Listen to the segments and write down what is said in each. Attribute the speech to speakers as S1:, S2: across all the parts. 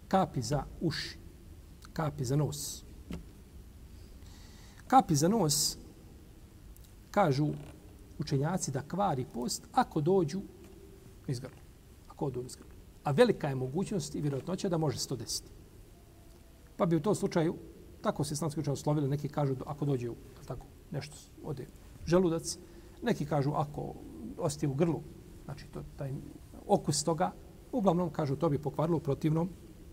S1: kapi za uši, kapi za nos. Kapi za nos, kažu učenjaci da kvari post ako dođu iz grla. Ako dođu iz grla. A velika je mogućnost i vjerojatnoća da može se to desiti. Pa bi u tom slučaju, tako se islamski učenjaci uslovili, neki kažu ako dođe tako nešto ode želudac, neki kažu ako ostaje u grlu, znači to, taj okus toga, uglavnom kažu to bi pokvarilo u protivnom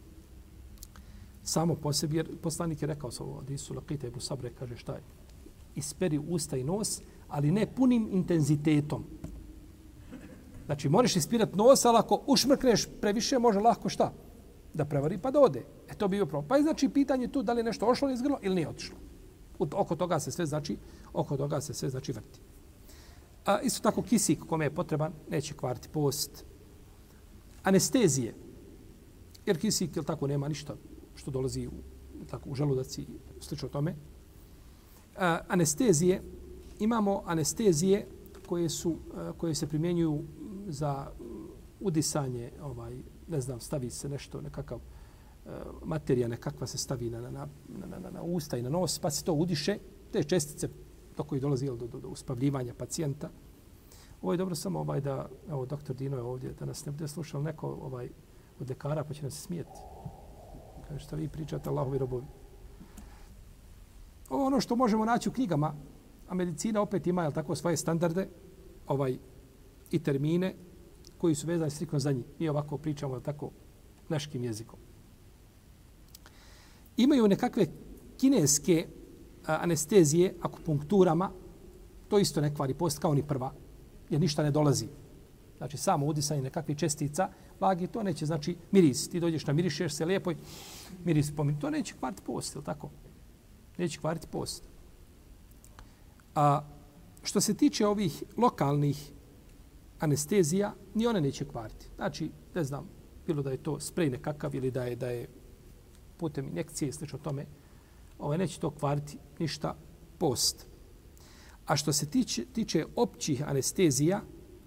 S1: samo po sebi, jer poslanik je rekao sa ovo, Hadisu Laqita ibn Sabre, kaže šta je, isperi usta i nos, ali ne punim intenzitetom. Znači, možeš ispirati nos, ali ako ušmrkneš previše, može lako šta? Da prevari pa da ode. To bi bio problem. Pa je znači pitanje tu da li je nešto ošlo iz grla ili nije otišlo. Oko toga se sve znači vrti. A isto tako kisik kome je potreban neće kvariti post. Anestezije. Jer kisik, tako, nema ništa što dolazi u želudac i slično tome. Anestezije. Imamo anestezije koje se primjenjuju za udisanje, ne znam, stavi se nešto, nekakav materija nekakva se stavi na usta i na nos, pa se to udiše, te čestice do koji dolazi do uspavljivanja pacijenta. Ovo je dobro samo da, evo, doktor Dino je ovdje, da nas ne bude slušao neko od ljekara, pa će nas se smijeti. Kaže, šta vi pričate, Allahovi robovi. Ovo ono što možemo naći u knjigama, a medicina opet ima tako svoje standarde i termine koji su vezani striktno za njih. Mi ovako pričamo tako naškim jezikom. Imaju nekakve kineske anestezije akupunkturama, to isto ne kvari post kao ni prva, jer ništa ne dolazi. Znači, samo udisanje nekakvih čestica, blagi, to neće, znači, miris. Ti dođeš, namirišeš se lijepo i miris pomiri. To neće kvariti post, je li tako? Neće kvariti post. A što se tiče ovih lokalnih anestezija, ni one neće kvariti. Znači, ne znam, bilo da je to sprej nekakav ili da je putem injekcije i slično tome, neće to kvariti ništa post. A što se tiče općih anestezija,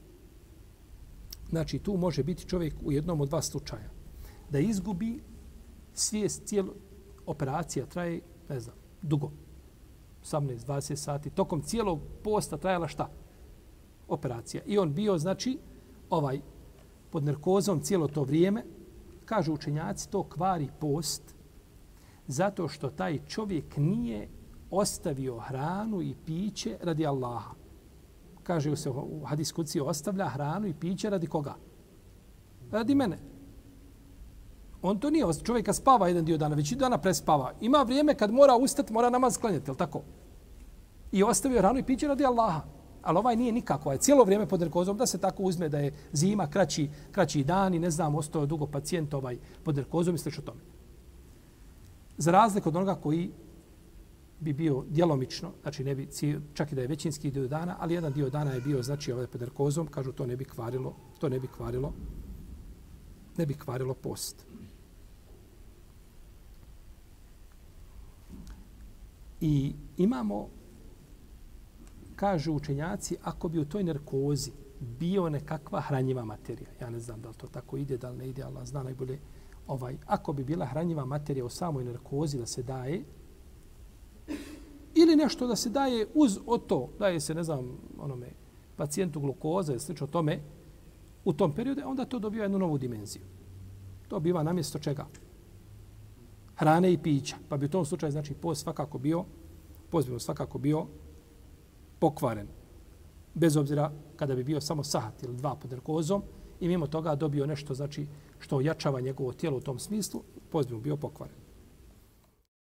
S1: znači tu može biti čovjek u jednom od dva slučaja. Da izgubi svijest, cijela operacija traje, ne znam, dugo. 18-20 sati. Tokom cijelog posta trajala šta? Operacija. I on bio, znači, pod narkozom cijelo to vrijeme. Kažu učenjaci, to kvari post zato što taj čovjek nije ostavio hranu i piće radi Allaha. Kaže se u hadis kuci, ostavlja hranu i piće radi koga? Radi mene. On to nije. Čovjeka spava jedan dio dana, već i dana prespava. Ima vrijeme kad mora ustati, mora namaz klanjati, je li tako? I ostavio hranu i piće radi Allaha. Ali ovaj nije nikako. Cijelo vrijeme pod narkozom, da se tako uzme da je zima, kraći dan i ne znam, ostao dugo pacijent pod narkozom i slično tome. Za razliku od onoga koji bi bio djelomično, znači ne bi, čak i da je većinski dio dana, ali jedan dio dana je bio, znači, pod narkozom, kažu to ne bi kvarilo post. I imamo, kažu učenjaci, ako bi u toj narkozi bio nekakva hranjiva materija, ja ne znam da li to tako ide, da li ne ide, Allah zna najbolje, ako bi bila hranjiva materija u samoj narkozi da se daje, ili nešto da se daje uz to, daje se, ne znam, pacijentu glukoza ili slično tome, u tom periodu, onda to dobiva jednu novu dimenziju. To biva namjesto čega? Hrane i pića. Pa bi u tom slučaju, znači, post svakako bio pokvaren. Bez obzira kada bi bio samo sahat ili 2 pod narkozom i mimo toga dobio nešto, znači, što ojačava njegovo tijelo u tom smislu, post bi bio pokvaren.